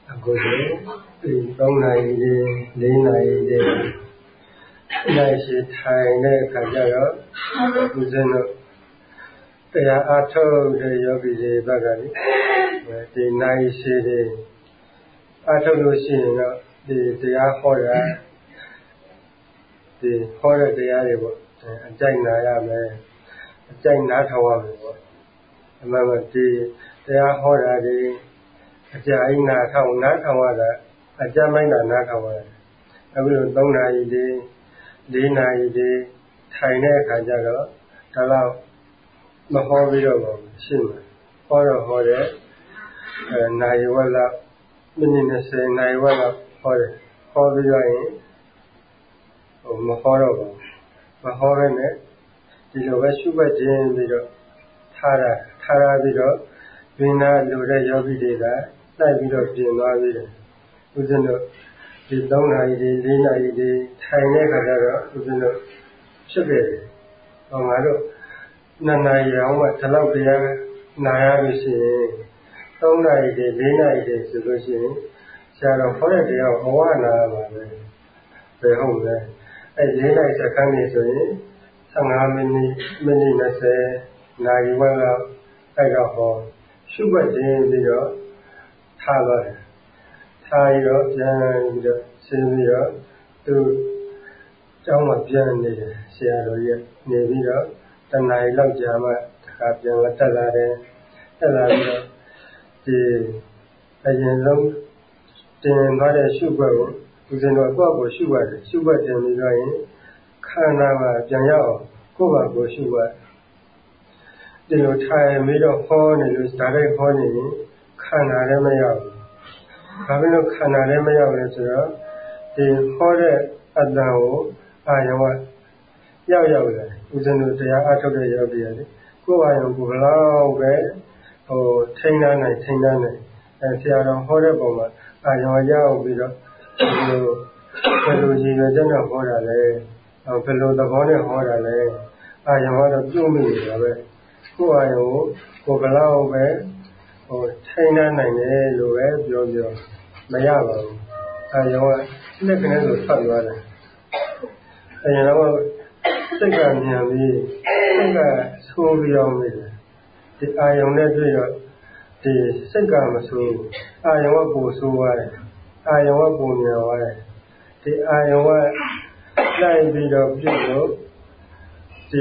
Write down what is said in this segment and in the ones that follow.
အခုဆိုဒီ3နာရီလေး4နာရီလေးနိုင်ရှိထိုင်တဲ့အခါကျတော့ဦးဇင်းတို့တရားအားထုတ်တဲ့ယောဂီတွေဘက်ကလေဒီနိုင်ရှိတွေအားထုတ်လို့ရှိရင်တော့ဒီတရားဟောတာဒီဟောတဲ့တရားတွေပေါ့အကြိုက်နာရမယ်အကြိုက်နားထောင်ရမယ်ပေါ့အမှန်ကဒီတရားဟောတာတွေအကြိုက်နားထောင်ရတာအကြမ်းမိုင်းတာနားထောင်ရတယ်အခုလို3နာရီလေး4နာရီလေးထိုင်တဲ့အခါကျတော့ဒါတော့မဟောပြီးတော့ရှင်းမယ်ဟောတော့ဟောတယ်နိုင်ဝက်လောက်မိနစ်20နိုင်ဝက်လောက်ဟောတယ်ဟောပြီးတော့ရင်မဟောတော့ဘူးမဟောရနဲ့ဒီလိုပဲရှုပတ်ခြင်းပြီးတော့ထားရပြီးတော့ဝိညာဉ်လိုတဲ့ယောဂီတွေကလိုက်ပြီးတော့ပြင်သွားပြီးတယ်ဦးဇင်းတို့ဒီ3နာရီ4နာရီထိုင်တဲ့အခါကျတော့ဦးဇင်းတို့ဖြစ်ခဲ့တယ်ဟောငါတို့2နာရီအောင်မှဒီလောက်တရားနာရလို့ရှိရင်3နာရီ4နာရီဆိုလို့ရှိရင်ဆရာတော်ဟောတဲ့တရားကိုအဝနာပါပဲဘယ်ဟုတ်လဲအဲ4နာရီစက္ကန့်နေဆိုရင်15မိနစ်20နာရီဝက်လောက်အဲ့တော့ဟောရှုပ်ပတ်ခြင်းပြီးတော့ထားပါတယ်ထားပြီးတော့ပြန်ပြီးတော့ဆင်းပြီးတော့သူကျောင်းမှာပြန်နေတယ်ဆရာတော်ကြီးနေပြီးတော့တနာရီလောက်ကြာမှတခါပြန်တက်လာတယ်တက်လာပြီးတော့ဒီအရင်ဆုံးတင်သွားတဲ့ရှုပ်ပတ်ကိုဦးဇင်းတော်ကိုရှုပ်ပါတယ်ရှုပ်ပတ်တင်ပြီးတော့ရင်ခန္ဓာမှာပြန်ရောက်ကိုယ့်ဘာကိုရှုပ်ပါဒီလိုထိုင်ပြီးတော့ဟောနေလို့ဒါတွေဟောနေရင်ခန္ဓာလည်းမရောက်ဘူးဘာဖြစ်လို့ခန္ဓာလည်းမရောက်လဲဆိုတော့ဒီဟောတဲ့အတ္တကိုအာယဝရောက်တယ်ဦးဇင်းတို့တရားအထုတ်တဲ့ယောဂီရတယ်ကိုယ်အာယုံကိုဘလောက်ပဲထိန်းနိုင်ဆရာတော်ဟောတဲ့ပုံမှာအာယုံရောက်ပြီးတော့ဘယ်လိုရည်ရွယ်ချက်နဲ့ဟောတာလဲဘယ်လိုသဘောနဲ့ဟောတာလဲအာယုံကတော့ပြုံးမိနေတာပဲကိုယ်အာယုံကိုဘလောက်ပဲထိန်းနိုင်တယ်လို့ပဲပြောမရပါဘူးအာယုံကလက်ကနေဆိုထွက်သွားတယ်အဲတော့စိတ်ကမြန်ပြီးစိတ်ကဆိုးပြီးအောင်နေတယ်ဒီအာယုံနဲ့တွေ့တော့ဒီစိတ်ကမဆိုးအာယုံကပူဆိုးသွားတယ်အာယုံကပူမြန်သွားတယ်ဒီအာယုံကလိုက်ပြီးတော့ပြုတ်လို့ဒီ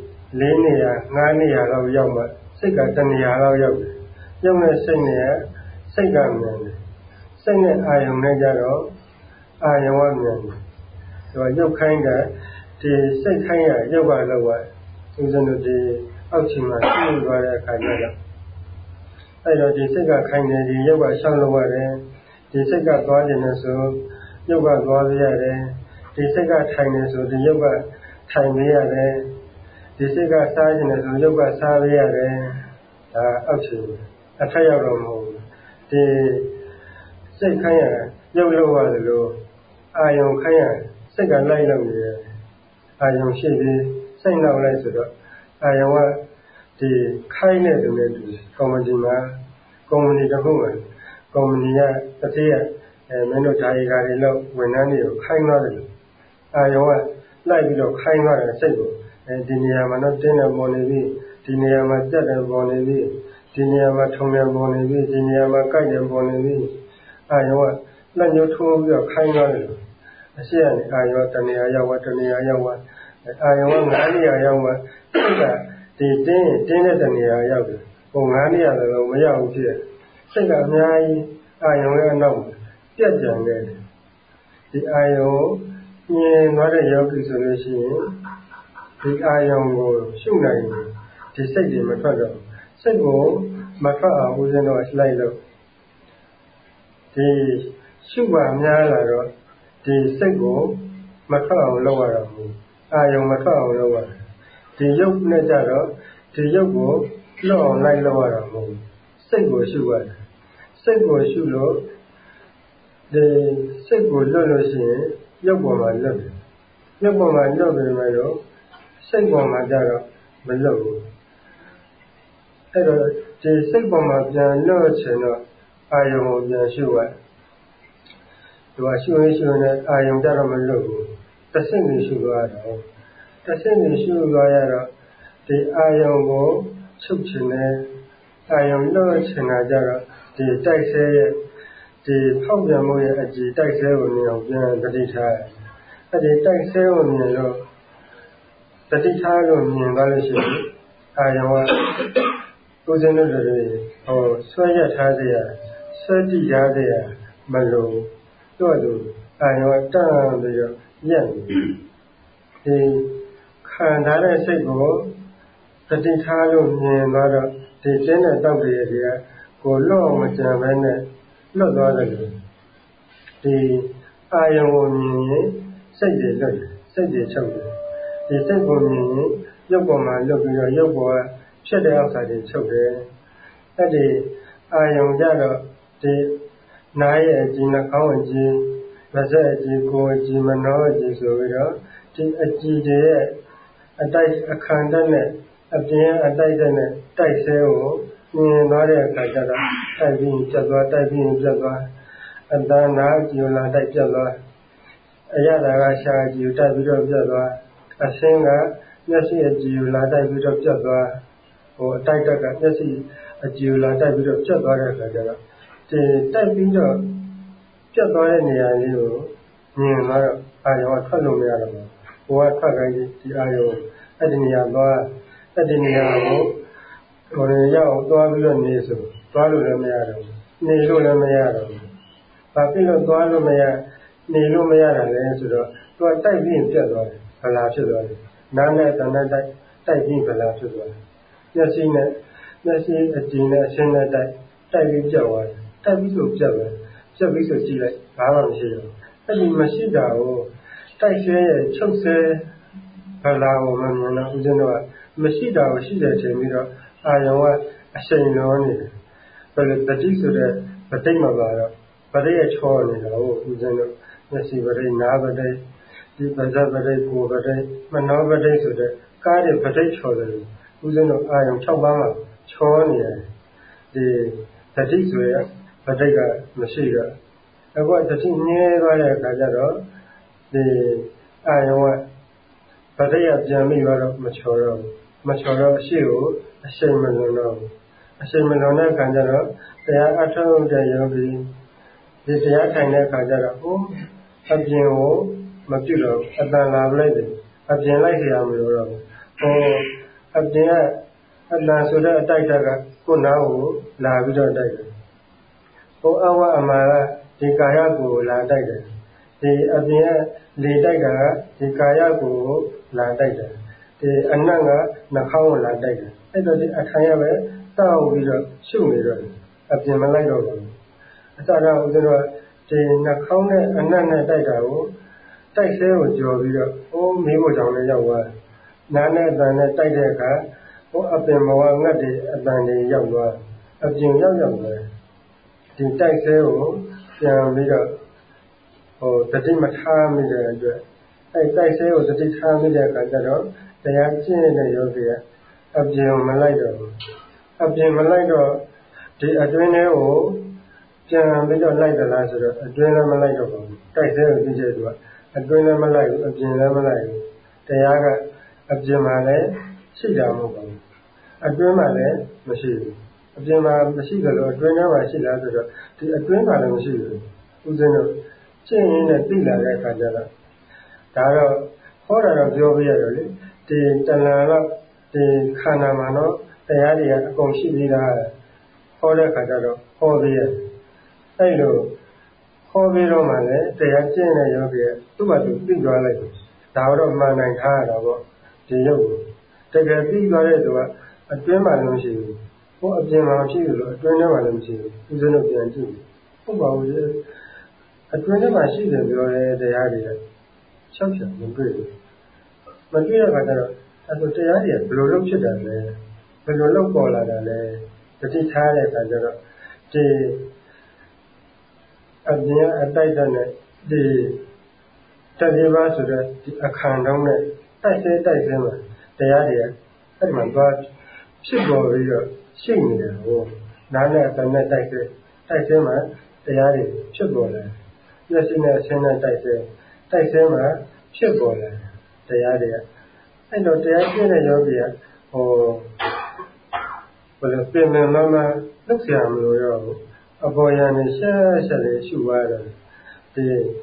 4နေရာ5နေရာလောက်ရောက်မှစိတ်က1နေရာလောက်ရောက်တယ်ရုပ်နဲ့စိတ်နဲ့စိတ်ကမြန်တယ်စိတ်နဲ့အာယုံနဲ့ကြတော့အာယုံကမြန်တယ်ဆိုတော့ရုပ်ခိုင်းကဒီစိတ်ခိုင်းရရုပ်ကလောက်ပါဦးဇင်းတို့ဒီအောက်ခြေမှာရှိနေသွားတဲ့အခါကျတော့အဲ့တော့ဒီစိတ်ကခိုင်းတယ်ဒီရုပ်ကရှောက်လို့ရတယ်ဒီစိတ်ကသွားနေတယ်ဆိုရုပ်ကသွားပြရတယ်ဒီစိတ်ကထိုင်နေဆိုဒီရုပ်ကထိုင်ပြရတယ်ဒီစိတ်ကစားနေတယ်ဆိုရုပ်ကစားပြရတယ်ဒါအောက်ခြေအထက်ရောက်တော့မဟုတ်ဘူးဒီစိတ်ခိုင်းရရုပ်လောက်ရတယ်လို့အာယုံခိုင်းရစိတ်ကလိုက်လောက်နေတယ်အာယုံရှိပြီးစိတ်နောက်လိုက်ဆိုတော့အာယုံကဒီခိုင်းတဲ့သူနဲ့တူကော်မတီမှာကော်မတီတစ်ခုမှာကော်မတီကတစ်ထည့်ရမင်းတို့ဓာရီကာတွေလောက်ဝန်ထမ်းတွေကိုခိုင်းသွားတယ်လို့အာယုံကလိုက်ပြီးတော့ခိုင်းသွားတယ်စိတ်ကိုဒီနေရာမှာတော့တင်းတယ်ပေါ်နေပြီဒီနေရာမှာကြက်တယ်ပေါ်နေပြီဒီနေရာမှာထုံတယ်ပေါ်နေပြီဒီနေရာမှာကြိုက်တယ်ပေါ်နေပြီအာယုံကလက်ညှိုးထိုးပြီးတော့ခိုင်းသွားတယ်လို့အရှိရအာယုံတနေရာရောက်အာယုံက9နေရာရောက်မှစိတ်ကဒီတင်းတဲ့တနေရာရောက်တယ်ဟို9နေရာလည်းမရောက်ဘူးဖြစ်တယ်စိတ်ကအများကြီးအာယုံရဲ့အနောက်ပြတ်ကြံနေတယ်ဒီအာယုံမြင်သွားတဲ့ယောဂီဆိုလို့ရှိရင်ဒီအာယုံကိုရှုနိုင်တယ်ဒီစိတ်တွေမထွက်တော့စိတ်ကိုမထွက်အောင်ဦးဇင်းတော်လိုက်လို့ဒီရှုပါများလာတော့ဒီစိတ်ကိုမထွက်အောင်လုပ်ရတာမဟုတ်အာယုံမထွက်အောင်လုပ်ရတယ်ဒီရုပ်နဲ့ကြတော့ဒီရုပ်ကိုလွတ်အောင်လိုက်လုပ်ရတာမဟုတ်စိတ်ကိုရှုရတယ်စိတ်ကိုရှုလို့ဒီစိတ်ကိုလွတ်လို့ရှိရင်ရုပ်ပေါ်မှာလွတ်တယ်ရုပ်ပေါ်မှာလွတ်ပြီမဲ့တော့စိတ်ပေါ်မှာကြတော့မလွတ်ဘူးအဲ့တော့ဒီစိတ်ပေါ်မှာပြန်လွတ်ချင်တော့အာယုံကိုပြန်ရှုရသူကရှုနေအာယုံကြတော့မလို့ဘူးတစ်ဆင့်နေရှုသွားတော့တစ်ဆင့်နေရှုသွားရတော့ဒီအာယုံကိုချုပ်ချင်တယ်အာယုံလို့ချင်တာကြတော့ဒီတိုက်ဆဲရဲ့ဒီဖောက်ပြန်မှုရဲ့အကြည့်တိုက်ဆဲကိုမြင်အောင်ပြန်တတိထားအဲ့ဒီတိုက်ဆဲကိုမြင်လို့တတိထားလို့မြင်သွားလို့ရှိရင်အာယုံကကိုယ်စင်းလို့တွေဆွဲရထားစေရဆွဲတည်ထားစေရမလို့တော့သူအာယုံတန်းပြီးတော့ရက်နေဒီခံထားတဲ့စိတ်ကိုတတိထားလို့မြင်သွားတော့ဒီကျင်းတဲ့တောက်တွေကကိုလွတ်အောင်မကြံပဲနဲ့လွတ်သွားတယ်ဒီအာယုံကိုမြင်ရင်စိတ်တွေလွတ်တယ်စိတ်တွေချုပ်တယ်ဒီစိတ်ကိုမြင်ရင်ရုပ်ပေါ်မှာလွတ်ပြီးတော့ရုပ်ပေါ်ကဖြစ်တဲ့အောက်စာတွေချုပ်တယ်အဲ့ဒီအာယုံကြတော့ဒီနားရဲ့အကြည့်နှာခေါင်းအကြည့်ပါးစပ်အကြည့်ကိုယ်အကြည့်မနှောအကြည့်ဆိုပြီးတော့ဒီအကြည့်တွေရဲ့အတိုက်အခန္ဓာနဲ့အပြင်အတိုက်တဲ့နဲ့တိုက်ဆဲကိုမြင်သွားတဲ့အခါကျတော့တိုက်ပြီးပြတ်သွားတိုက်ပြီးပြတ်သွားအတန်းနာကြည်လာတိုက်ပြတ်သွားအရသာကရှာကြည်တိုက်ပြီးတော့ပြတ်သွားအဆင်းကမျက်စိအကြည်လာတိုက်ပြီးတော့ပြတ်သွားအတိုက်တက်ကမျက်စိအကြည်လာတိုက်ပြီးတော့ပြတ်သွားတဲ့အခါကျတော့ဒီတိုက်ပြီးတော့ပြတ်သွားတဲ့နေရာလေးကိုမြင်သွားတော့အာယုံကထွက်လို့မရတော့ဘူးဘဝထွက်ခိုင်းဒီအာယုံအဲ့ဒီနေရာသွားအဲ့ဒီနေရာကိုရောက်သွားပြီးတော့နေဆိုသွားလို့လည်းမရတော့ဘူးနေလို့လည်းမရတော့ဘူးဘာဖြစ်လို့သွားလို့မရနေလို့မရတာလဲဆိုတော့သူကတိုက်ပြီးပြတ်သွားတယ်ဗလာဖြစ်သွားတယ်နားနဲ့တဏှတ်တိုက်ပြီးဗလာဖြစ်သွားတယ်မျက်စိအကြည့်နဲ့အရှင်းနဲ့တိုက်ပြီးပြတ်သွားတယ်တိုက်ပြီးဆိုပြတ်သွားတယ်ပြတ်ပြီးဆိုကြည့်လိုက်ဘာမှမရှိတော့ဘူးအဲ့ဒီမရှိတာကိုတိုက်ဆဲရဲ့ချုပ်ဆဲဗလာကိုမမြင်တော့ဦးဇင်းတို့ကမရှိတာကိုရှိတယ်ထင်ပြီးတော့အာယုံကအရှိန်လုံးနေတယ်ဘယ်လိုတတိဆိုတဲ့ဗတိတ်မှာပါတော့ဗတိတ်ရဲ့ချောနေတာကိုဦးဇင်းတို့မျက်စိဗတိတ်နားဗတိတ်ဒီပါးစပ်ဗတိတ်ကိုယ်ဗတိတ်မနှောဗတိတ်ဆိုတဲ့ကားတဲ့ဗတိတ်ချောတယ်ဦးဇင်းတို့အာယုံ6ပါးမှာချောနေတယ်ဒီတတိဆိုရဗတိတ်ကမရှိတော့အခုတတိနည်းသွားတဲ့အခါကျတော့ဒီအာယုံကဗတိတ်ကပြန်ပြီးတော့မချောတော့အရှိကိုအရှိန်မလွန်တော့ဘူးအရှိန်မလွန်တဲ့အခါကျတော့တရားအထောက်တဲ့ယောဂီဒီတရားထိုင်တဲ့အခါကျတော့အပြင်ကိုမပြုတ်တော့အတန်လာလိုက်တယ်အပြင်လိုက်ရမလို့တော့အပြင်ကအတန်ဆိုတဲ့အတိုက်တက်ကကိုယ်နာကိုလာပြီးတော့တိုက်တယ်အဝအမာကဒီကာယကိုလာတိုက်တယ်ဒီအပြင်ကလေတိုက်တာကဒီကာယကိုလာတိုက်တယ်ဒီအနတ်ကနှာခေါင်းကိုလာတိုက်တယ်အဲ့တော့ဒီအထိုင်ရပဲတောက်ပြီးတော့ရှုနေတော့အပြင်မလိုက်တော့ဘူးအစတော့ဦးဇင်းတို့ဒီနှာခေါင်းနဲ့အနတ်နဲ့တိုက်တာကိုတိုက်ဆဲကိုကြော်ပြီးတော့မေးဖို့ကြောင့်လည်းရောက်သွားနားနဲ့အတန်နဲ့တိုက်တဲ့အခါအပင်ဘဝငတ်တွေအတန်တွေရောက်သွားအပြင်ရောက်သွားဒီတိုက်ဆဲကိုပြန်ပြီးတော့တတိမထားမိတဲ့အတွက်အဲ့တိုက်ဆဲကိုတတိထားမိတဲ့အခါကျတော့တရားကျင့်တဲ့ယောဂီကအပြင်မလိုက်တော့ဘူးအပြင်မလိုက်တော့ဒီအတွင်းထဲကိုပြန်ပြီးတော့လိုက်သလားဆိုတော့အတွင်းလည်းမလိုက်တော့ဘူးတိုက်ဆဲကိုသိတဲ့သူကအတွင်းလည်းမလိုက်ဘူးအပြင်လည်းမလိုက်ဘူးတရားကအပြင်မှာလည်းရှိတာမဟုတ်ပါဘူးအတွင်းမှာလည်းမရှိဘူးအပြင်မှာမရှိကြလို့အတွင်းထဲမှာရှိလားဆိုတော့ဒီအတွင်းမှာလည်းမရှိဘူးဦးဇင်းတို့ကျင့်ရင်းနဲ့သိလာတဲ့အခါကျတော့ဒါတော့ဟောတာတော့ပြောပြရတော့လေဒီတဏှာတော့ဒီခန္ဓာမှာတော့တရားတွေကအကုန်ရှိသေးတာဟောတဲ့အခါကျတော့ဟောသေးရဲ့အဲ့လိုဟောပြီးတော့မှလည်းတရားကျင့်တဲ့ယောဂီကသူ့ဘာသူသိသွားလိုက်တယ်ဒါတော့မှန်နိုင်ထားရတာပေါ့ဒီရုပ်ကိုတကယ်သိသွားတဲ့သူကအတွင်းမှာလည်းမရှိဘူးအပြင်မှာမရှိဘူးလို့အတွင်းထဲမှာလည်းမရှိဘူးဦးဇင်းတို့ပြန်ကြည့်ဟုတ်ပါဘူးအတွင်းထဲမှာရှိတယ်ပြောတဲ့တရားတွေက၆ဖြတ်မတွေ့ဘူးမတွေ့တဲ့အခါကျတော့အဲ့တရားတွေကဘယ်လိုလုပ်ဖြစ်တာလဲဘယ်လိုလုပ်ပေါ်လာတာလဲတတိထားတဲ့အခါကျတော့ဒီအပြင်အတိုက်တဲ့နဲ့ဒီတတိပါဆိုတဲ့ဒီအခန္ဓာနဲ့တိုက်ဆဲမှာတရားတွေအဲ့မှာသွားဖြစ်ပေါ်ပြီးတော့ရှိနေတယ်ဟိုနားနဲ့အတန်နဲ့တိုက်ဆဲမှာတရားတွေဖြစ်ပေါ်လာမျက်စိနဲ့အဆင်းနဲ့တိုက်ဆဲမှာဖြစ်ပေါ်လာတရားတွေကအဲ့တော့တရားကျင့်တဲ့ယောဂီကဘယ်လိုပြင်မှန်မှလှုပ်ရှားမလို့ရောဘူးအပေါ်ရံနေရှက်လေးရှုသွားတယ်ဒီ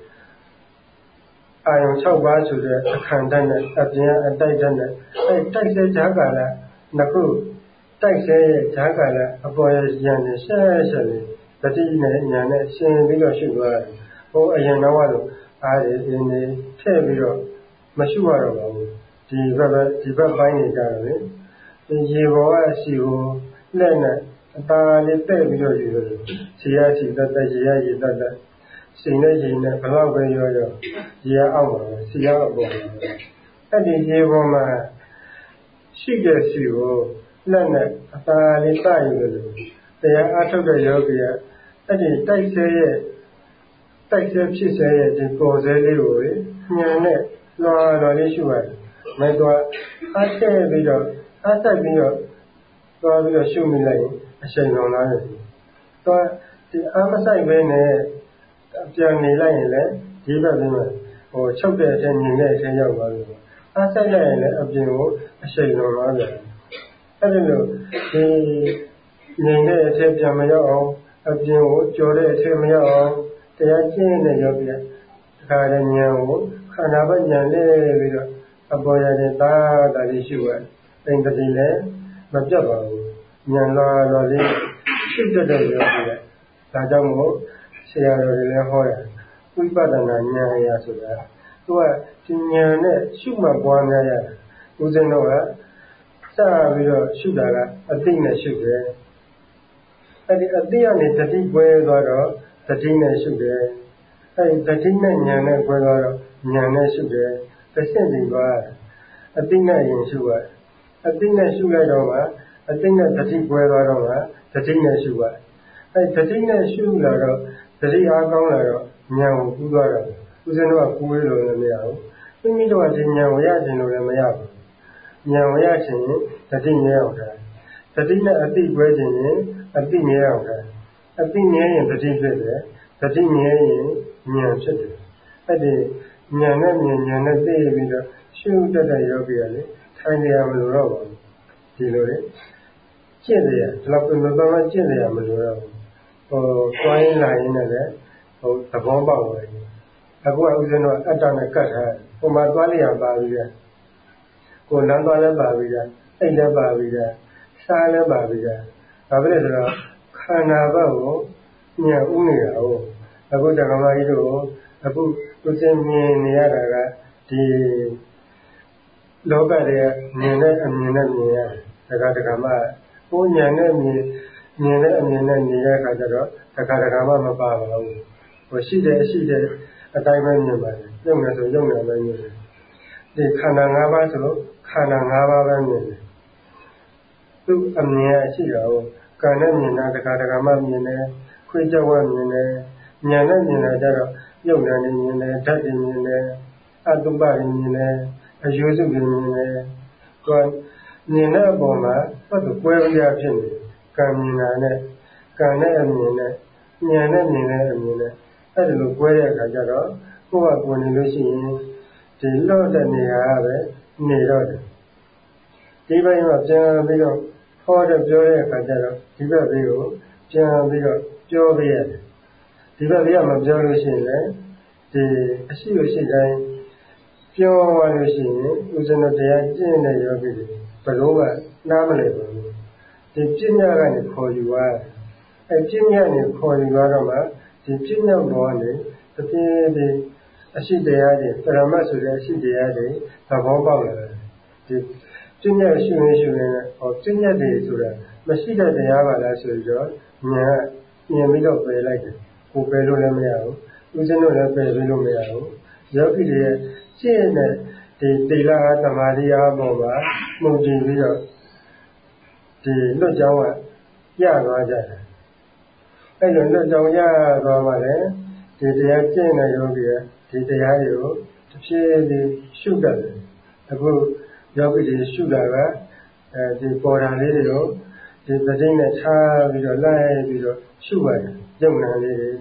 အာယုံ6ပါးဆိုတဲ့အခန္ဓာနဲ့အပြင်အတိုက်တဲ့နဲ့အဲ့တိုက်ဆဲဈာကာလနှစ်ခုတိုက်ဆဲရဲ့ဈာကာလအပေါ်ရံနေရှက်လေးတတိနဲ့ညာနဲ့ရှင်းပြီးတော့ရှုသွားတယ်အရင်တော့လို့အားရင်းနေထည့်ပြီးတော့မရှုရတော့ပါဘူးဒီဘက်ပိုင်းနေကြတယ်လေဒီရေပေါ်ကရှိကိုလက်နဲ့အตาလေးတဲ့ပြီးတော့ယူလို့ခြေရခြေတတ်ရေရရေတတ်စိန်နဲ့ရေနဲ့ဘလောက်ပဲရောရေအောက်ပါပဲခြေရအပေါ်ပါအဲ့ဒီရေပေါ်မှာရှိတဲ့ရှိကိုလက်နဲ့အตาလေးတယူလို့တရားအထုတ်တဲ့ယောဂီကအဲ့ဒီတိုက်ဆဲဖြစ်ဆဲရဲ့ဒီပေါ်ဆဲလေးကိုညံနဲ့လွာလေးရှုရတယ်မိုက်တော့အားထည့်ပြီးတော့အားဆက်ပြီးတော့သွားပြီးတော့ရှုမိလိုက်ရင်အချိန်လုံးလာတယ်တော့ဒီအားမဆိုင်ပဲနဲ့ပြန်နေလိုက်ရင်လည်းဒီဘက်မှာချုပ်တဲ့အချိန်ညင်တဲ့အချိန်ရောက်သွားပြီအားဆက်လိုက်ရင်လည်းအပြင်ကိုအချိန်လုံးလာတယ်အဲ့ဒီလိုဒီညင်တဲ့အချိန်ပြန်မရောက်အောင်အပြင်ကိုကြော်တဲ့အချိန်မရောက်အောင်တရားကျင့်တဲ့ယောဂီကခါရဉာဏ်ကိုခန္ဓာဘက်ဉာဏ်နဲ့ပြီးတော့အပေါ်ရတဲ့တာလေးရှုရအိမ်တတိလည်းမပြတ်ပါဘူးဉာဏ်လောလေးရှုတတ်တဲ့ယောဂီကဒါကြောင့်မို့ဆရာတော်တွေလည်းဟောတယ်ဝိပဿနာဉာဏ်ရာဆိုတာသူကဒီဉာဏ်နဲ့ရှုမှတ်ပွားများရတယ်ဦးဇင်းတို့ကစပြီးတော့ရှုတာကအသိနဲ့ရှုတယ်အဲ့ဒီအသိကနေတတိပွဲသွားတော့တတိနဲ့ရှုတယ်အဲ့ဒီတတိနဲ့ဉာဏ်နဲ့ပွဲသွားတော့ဉာဏ်နဲ့ရှုတယ်တစ်ဆင့်ပြီးသွားအသိနဲ့ရင်ရှုရအသိနဲ့ရှုလိုက်တော့မှအသိနဲ့တတိပွဲသွားတော့မှတတိနဲ့ရှုရအဲ့တတိနဲ့ရှုလာတော့တတိအားကောင်းလာတော့ဉာဏ်ကိုကူးသွားတော့ဦးဇင်းတို့ကကူးလို့လည်းမရဘူးမိမိတို့ကဒီဉာဏ်ကိုရခြင်းလို့လည်းမရဘူးဉာဏ်ကိုရခြင်းတတိမြဲအောင်တာတတိနဲ့အသိပွဲခြင်းရင်အသိမြဲအောင်တာအသိမြဲရင်တတိဖြစ်တယ်တတိမြဲရင်ဉာဏ်ဖြစ်တယ်အဲ့ဒီဉာဏ်နဲ့သိပြီးတော့ရှုတတ်တဲ့ယောဂီကလေထိုင်နေရမလို့တော့ပါဘူးဒီလိုလေကျင့်တယ်ဒီလောက်ပြန်တော့ကျင့်တယ်မလို့တော့တွိုင်းလာရင်းနဲ့လည်းသဘောပေါက်တယ်အခုကဦးဇင်းတို့အတ္တနဲ့ကတ်ထားပုံမှန်သွားလိုက်ရပါပြီလေကိုယ်လမ်းသွားလည်းပါပြီလေအိတ်လည်းပါပြီလေစားလည်းပါပြီလေဒါပဲဆိုတော့ခန္ဓာဘက်ကိုညံဥနေတာဟုတ်အခုတက္ကမကြီးတို့အခုဦးဇင်းမြင်နေရတာကဒီလောကရဲ့မြင်တဲ့အမြင်နဲ့မြင်ရတယ်တက္ကမကိုဉာဏ်နဲ့မြင်တဲ့အမြင်နဲ့မြင်ရခါကျတော့တက္ကမမပါပါဘူးဟိုရှိတဲ့အတိုင်းပဲမြင်ပါတယ်ရုပ်နဲ့ဆိုရုပ်နဲ့ပဲမြင်တယ်ဒီခန္ဓာ၅ပါးဆိုလို့ခန္ဓာ၅ပါးပဲမြင်တယ်သူ့အမြင်ရှိတော့ကံနဲ့မြင်တာတက္ကမမြင်တယ်ခွေးကြောက်ဝမြင်တယ်ဉာဏ်နဲ့မြင်တာကျတော့ရုပ်နဲ့မြင်တယ်ဓာတ်တွေမြင်တယ်အတုပတွေမြင်တယ်အယုစုတွေမြင်တယ်ကိုယ်မြင်တဲ့အပေါ်မှာဘာလို့ကွဲပြားဖြစ်နေကံမြင်တာနဲ့ကံနဲ့အမြင်နဲ့ဉာဏ်နဲ့မြင်တဲ့အမြင်နဲ့အဲ့ဒါလိုကွဲတဲ့အခါကျတော့ကိုယ်ကကိုယ်နေလို့ရှိရင်ဒီလော့တဲ့နေရာကပဲနေတော့တယ်ဒီဘက်မှာပြန်ပြီးတော့ဟောတဲ့ပြောတဲ့အခါကျတော့ဒီဘက်လေးကိုပြန်ပြီးတော့ပြောပေးရတယ်ဒီဘက်လေးကမပြောလို့ရှိရင်လည်းဒီအရှိတိုင်းပြောရလို့ရှိရင်ဦးဇင်းတို့တရားကျင့်တဲ့ယောဂီတွေဘယ်လိုမှနားမလည်ဘူးဒီပညာကနေခေါ်ယူသွားအဲပညာနဲ့ခေါ်ယူသွားတော့မှဒီပညာဘောကနေတပြည့်တည်းအရှိတရားတွေပရမတ်ဆိုတဲ့အရှိတရားတွေသဘောပေါက်လာတယ်ဒီပညာရှုနေဟောပညာတွေဆိုတာမရှိတဲ့တရားပါလားဆိုတော့ဉာဏ်မြင်ပြီးတော့ပယ်လိုက်တယ်ကိုယ်ပယ်လို့လည်းမရဘူးဦးဇင်းတို့လည်းပယ်လို့မရဘူးယောဂီတွေရဲ့ရှင်းတဲ့ဒီတိလသမာဓိအားပေါ်မှာမှုတည်ပြီးတော့ဒီလွတ်ကြောင်းကရသွားကြတယ်အဲ့လိုလွတ်ကြောင်းရသွားမှလည်းဒီတရားကျင့်တဲ့ယောဂီကဒီတရားတွေကိုတစ်ဖြည်းဖြည်းရှုတတ်တယ်အခုယောဂီတွေရှုတာကဒီပေါ်တာလေးတွေကိုဒီပဋိနဲ့ထားပြီးတော့လိုက်ပြီးတော့ရှုပါတယ်ယုံနာလေးတွေ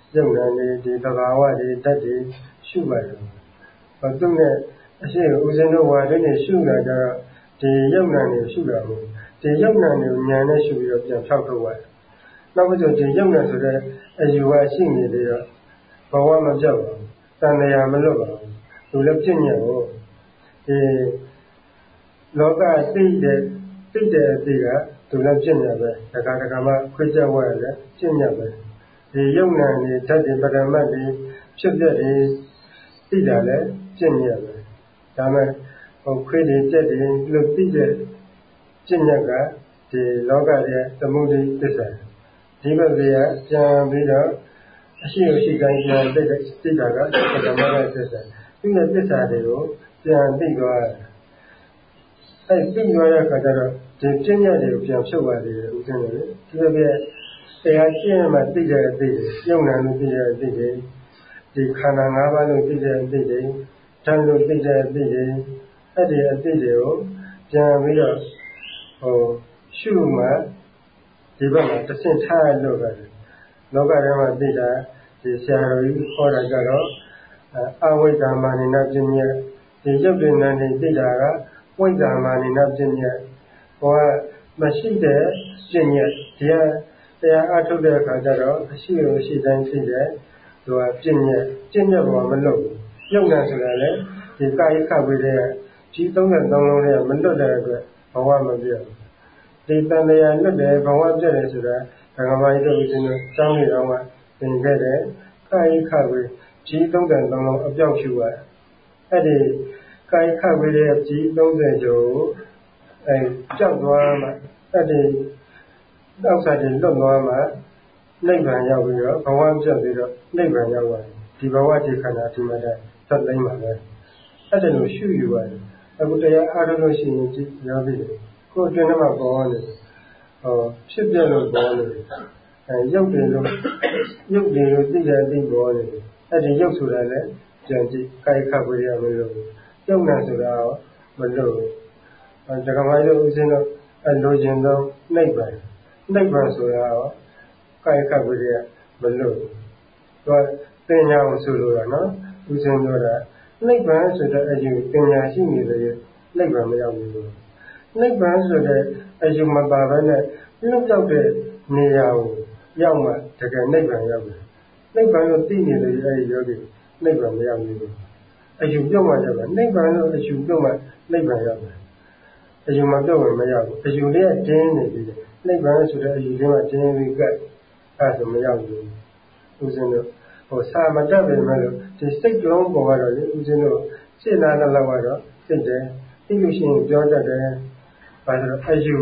ယုံနာနေဒီသဘာဝတွေဓာတ်တွေရှုပါတယ်ဘာသူနဲ့အရှိကိုဦးဇင်းတို့ဝါဒနဲ့ရှုလာကြတော့ဒီယုံနာနေရှုတာကိုဒီယုံနာနေဉာဏ်နဲ့ရှုပြီးတော့ပြန်ဖြောက်ထုတ်သွားတယ်နောက်ပြီးတော့ဒီယုံနာဆိုတဲ့အယူဝါရှိနေသေးတော့ဘဝမပြောက်ပါဘူးတဏှာမလွတ်ပါဘူးသူလည်းပြည့်ညတ်ကိုဒီလောကသိတဲ့အသိကသူလည်းပြည့်ညတ်ပဲတခါတခါမှခွေးကြဝဲလည်းပြည့်ညတ်ပဲဒီယုံနာနေဓာတ်တွေပရမတ်တွေဖြစ်တဲ့တွေသိတာလည်းပြည့်ညတ်ပဲဒါမဲ့ခွေးတွေကြက်တွေလို့သိတဲ့ပြည့်ညတ်ကဒီလောကရဲ့သမုဒိသစ္စာဒီဘက်ကပြန်ပြီးတော့အရှိတိုင်းပြန်သိတာကပရမတ်သစ္စာဒီရဲ့သစ္စာတွေကိုပြန်သိသွားတယ်သိသွားတဲ့အခါကျတော့ဒီပြည့်ညတ်တွေကိုပြန်ဖြုတ်သွားတယ်ဦးဇင်းတို့ဒီဘက်ကတရားကျင့်မှသိတဲ့အသိတွေယုံနာလို့သိတဲ့အသိတွေဒီခန္ဓာ၅ပါးလို့သိတဲ့အသိတွေဓာတ်လို့သိတဲ့အသိတွေအဲ့ဒီအသိတွေကိုပြန်ပြီးတော့ရှုမှဒီဘက်မှာတဆင့်ထားလို့ပဲလောကထဲမှာသိတာဒီဆရာတော်ကြီးခေါ်တာကြတော့အဝိဇ္ဇာမာနိနာပညာဒီရုပ်ဉာဏ်နဲ့သိတာကဝိဇ္ဇာမာနိနာပညာဟောမရှိတဲ့ပညာဒီကတရားအထုတ်တဲ့အခါကျတော့အရှိတိုင်းသိတဲ့သူကပညာပေါ်မလွတ်ဘူးယုံနာဆိုတာလေဒီကာယခဝိတဲ့ကြီး33လုံးနဲ့မလွတ်တဲ့အတွက်ဘဝမပြတ်ဒီတန်တရားလွတ်တယ်ဘဝပြတ်တယ်ဆိုတာဓမ္မကြီးတို့ဦးဇင်းတို့စောင်းနေတော့ကသင်ခဲ့တဲ့ကာယခဝိကြီး33လုံးအပြောက်ရှူရတယ်အဲ့ဒီကာယခဝိတဲ့ကြီး30ကျော်ကြောက်သွားမှအဲ့ဒီအောက်ဆိုင်လွတ်သွားမှနိဗ္ဗာန်ရောက်ပြီးတော့ဘဝပြတ်ပြီးတော့နိဗ္ဗာန်ရောက်သွားတယ်ဒီဘဝဒီခန္ဓာဒီမှာသက်သိမ်းပါပဲအဲ့ဒါလို့ရှုယူရတယ်အခုတရားအားထုတ်လို့ရှိရင်ရောက်ပြီကိုယ်အတွင်းထဲမှာပေါ်နေဖြစ်ပြလို့ပေါ်နေရုပ်တွေလို့သိတဲ့သိပေါ်နေအဲ့ဒီရုပ်ဆိုတာလည်းကြံကြည့်ကာယခဝိရိယမလို့ရုပ်နာဆိုတာမလို့ဒကမာတို့ဦးဇင်းတို့လိုချင်သောနိဗ္ဗာန်ဆိုတာကာယခဝိရိယမလို့သူကပညာကိုဆိုလိုတာနော်ဦးဇင်းတို့ကနိဗ္ဗာန်ဆိုတဲ့အယူပညာရှိနေတယ်နိဗ္ဗာန်မရောက်ဘူးနိဗ္ဗာန်ဆိုတဲ့အယူမပါဘဲနဲ့လွတ်ရောက်တဲ့နေရာကိုရောက်မှတကယ်နိဗ္ဗာန်ရောက်တယ်နိဗ္ဗာန်ကိုသိနေတယ်အဲဒီယောဂီနိဗ္ဗာန်မရောက်ဘူးအယူပြုတ်မှရောက်တယ်နိဗ္ဗာန်လို့အယူပြုတ်မှနိဗ္ဗာန်ရောက်တယ်အယူမပြုတ်မရောက်ဘူးအယူလေးကတင်းနေပြီနိဗ္ဗာန်ဆိုတဲ့အယူလေးကတင်းပြီးကဲအဲ့ဒါမရောက်ဘူးဦးဇင်းတို့စာမတတ်ပေမဲ့လို့ဒီစိတ်လုံးပေါ်ကတော့လေဦးဇင်းတို့စိတ်နာတဲ့လောက်ကတော့သိတယ်သိလို့ရှိရင်ပြောတတ်တယ်ဘာလို့အယူ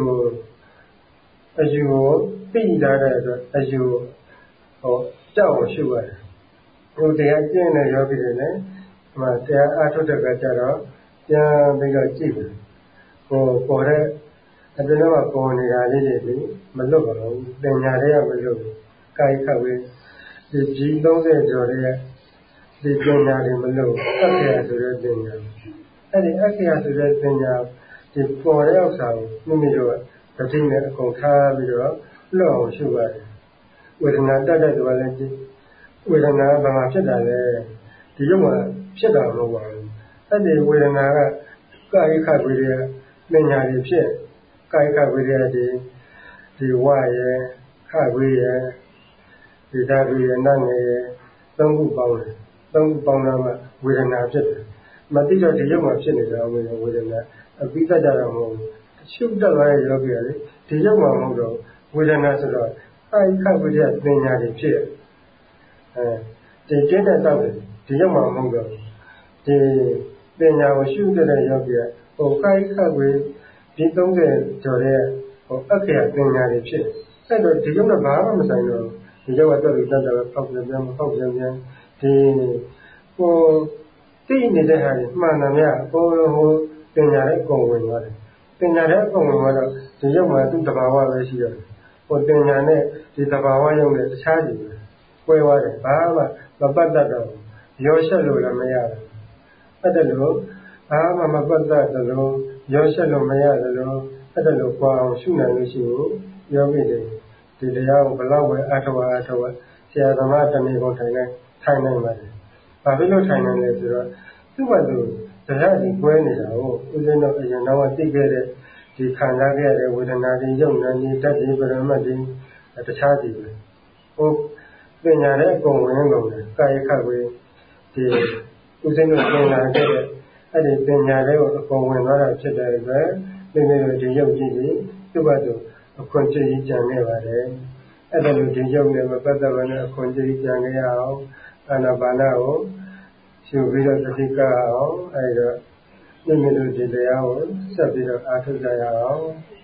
ကိုသိတာတဲ့အတွက်အယူကြောက်အောင်ရှုရတယ်တရားကျင့်တဲ့ယောဂီတွေလည်းဒီမှာတရားအားထုတ်တဲ့ကကြတော့ပြန်ပြီးတော့ကြည့်တယ်ပေါ်တဲ့အတွင်းမှာပေါ်နေတာလေးတွေမလွတ်ပါဘူးပညာတွေကမလွတ်ဘူးကာယခဝေဒီကြီး30ကျော်တဲ့ဒီပညာတွေမလွတ်အက္ခရာဆိုတဲ့ပညာအဲ့ဒီအက္ခရာဆိုတဲ့ပညာဒီပေါ်တဲ့ဥစ္စာကိုမိမိတို့ကတတိနဲ့အကုန်ထားပြီးတော့လွတ်အောင်ရှုရတယ်ဝေဒနာတတ်တဲ့သူကလည်းဝေဒနာဘာမှဖြစ်တာလဲဒီရုပ်မှာဖြစ်တာမဟုတ်ပါဘူးအဲ့ဒီဝေဒနာကကာယခဝေရပညာတွေဖြစ်ကာယခဝေရဒီဝရခဝေရဒီဓာတုရနတ်ငယ်ရသုံးခုပေါင်းတယ်သုံးခုပေါင်းတော့မှဝေဒနာဖြစ်တယ်မသိတော့ဒီရုပ်မှာဖြစ်နေတာဝေဒနာအပိသတ္တတော့မဟုတ်ဘူးရှုတတ်သွားတဲ့ယောဂီကလေဒီရုပ်မှာမဟုတ်တော့ဝေဒနာဆိုတော့ကာယခဝေရပညာတွေဖြစ်ဒီကျင့်တဲ့တောက်တယ်ဒီရုပ်မှာမဟုတ်တော့ဒီပညာကိုရှုတဲ့ယောဂီကကာယခဝေဒီ30ကျော်တဲ့အက္ခရာပညာတွေဖြစ်အဲ့တော့ဒီရုပ်ကဘာမှမဆိုင်တော့ဒီရုပ်ကတော့တတ်တာဖောက်ပြန်ဖောက်ပြန်ဒီသိနေတဲ့ဟာကြီးမှန်တယ်များပညာနဲ့အကုန်ဝင်သွားတယ်ပညာနဲ့အကုန်ဝင်သွားတော့ဒီရုပ်မှာသူ့တဘာဝပဲရှိရတယ်ပညာနဲ့ဒီတဘာဝရုပ်နဲ့တခြားစီကွဲသွားတယ်ဘာမှမပတ်တတ်တော့ရောရှက်လို့လည်းမရဘူးအဲ့ဒါလို့ဘာမှမပတ်တတ်တယ်လို့ရောရှက်လို့မရတယ်လို့အဲ့ဒါလို့ပွားအောင်ရှုနိုင်လို့ရှိရင်ယောဂီတွေဒီတရားကိုဘလောက်ပဲအထောက်ဆရာသမားတမီကိုထိုင်နိုင်ပါတယ်။ဘာဖြစ်လို့ထိုင်နိုင်လဲဆိုတော့သူ့ဘက်သူတရားကြီးကွဲနေတာကိုဦးဇင်းတို့အရင်တော့သိခဲ့တဲ့ဒီခံစားခဲ့ရတဲ့ဝေဒနာတွေယုံနာတွေဓာတ်တွေပရမတ်တွေတခြားစီပဲဟိုပညာနဲ့အကုန်ဝင်ကုန်တယ်ကာယခတ်ဝေဒီဦးဇင်းတို့သင်လာခဲ့တဲ့အဲ့ဒီပညာတွေကိုအကုန်ဝင်သွားတာဖြစ်တဲ့အတွက်မိမိတို့ဒီယုံကြည်ပြီးသူ့ဘက်သူအခွင့်အရေးကြံနေပါတယ်အဲ့ဒါလိုဒီယုံနဲ့မပတ်သက်ဘဲနဲ့အခွင့်အရေးကြံနေရအောင်အာနာပါနကိုရှုပြီးတော့သတိကအောင်အဲ့တော့မိမိတို့ဒီတရားကိုဆက်ပြီးတော့အားထုတ်ကြရအောင်